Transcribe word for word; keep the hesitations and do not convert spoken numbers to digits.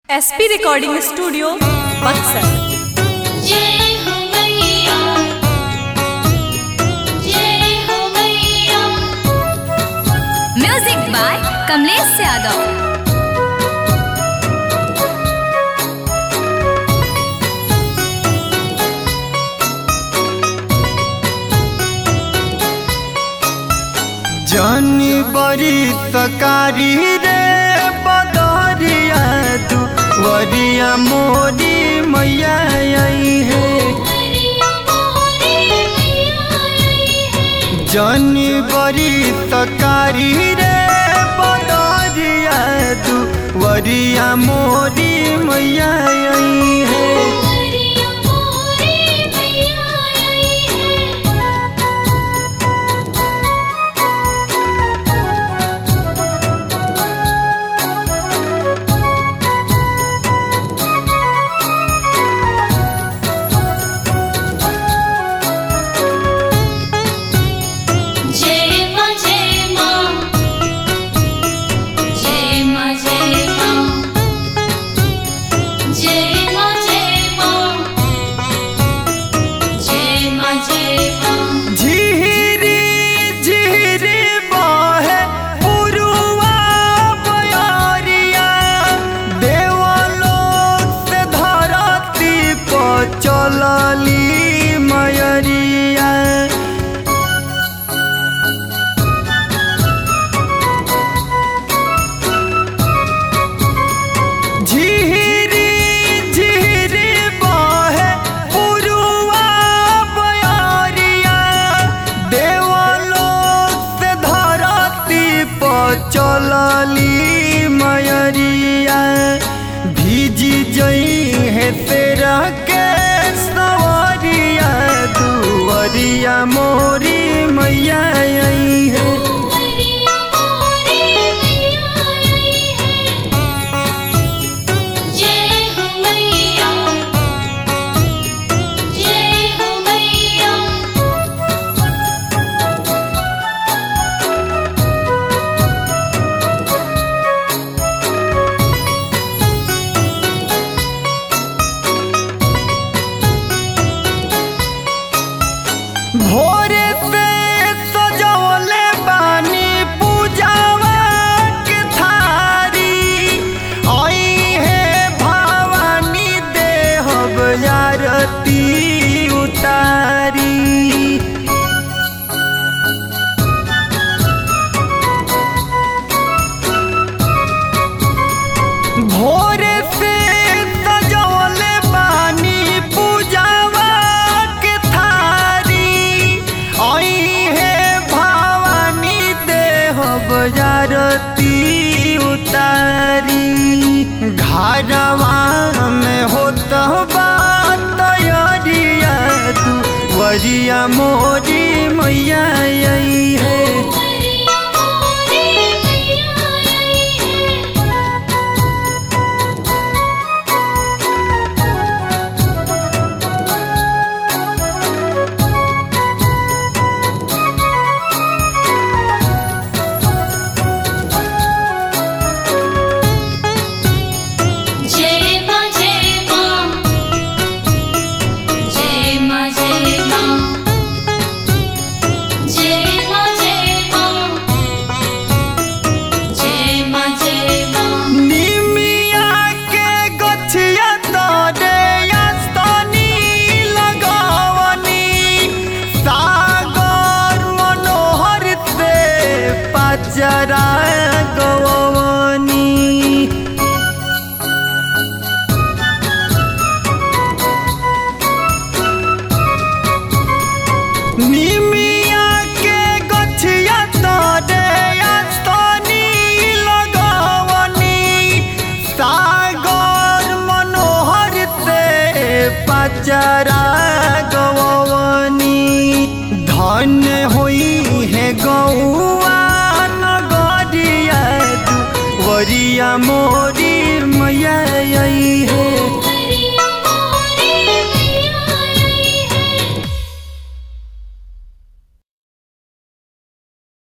SP recording studio Buxar. जय हो मैया, जय हो मैया। Music by Kamlesh Yadav. जानी बड़ी तकारी रे बदरिया तू वरिया मोरी मैया आई है। जानी बड़ी तकारी रे बदरिया तू वरिया मोरी मैया आई है। चलली मयरिया झिरी झिरी बहे पुरुआ बयरिया देवलोक से धरती पर चलली मयरिया। भीजी जई है तेरा के दुवरिया मोरी मैया आई है। भोरे से सजौले बानी पूजावा के थारी आई है भवानी देहब आरती उतारी। भोरे से सजौले बानी पूजावा के आरती उतारी। घरवा में होत बात यारिया तू वरिया मोरी मैया आई है। जरा गवनी निमिया के गछिया तोरे आस्तनी लगवनी। सागर मनोहर से पचरा गवनी। धन्य होई है गौआ वरिया मोरी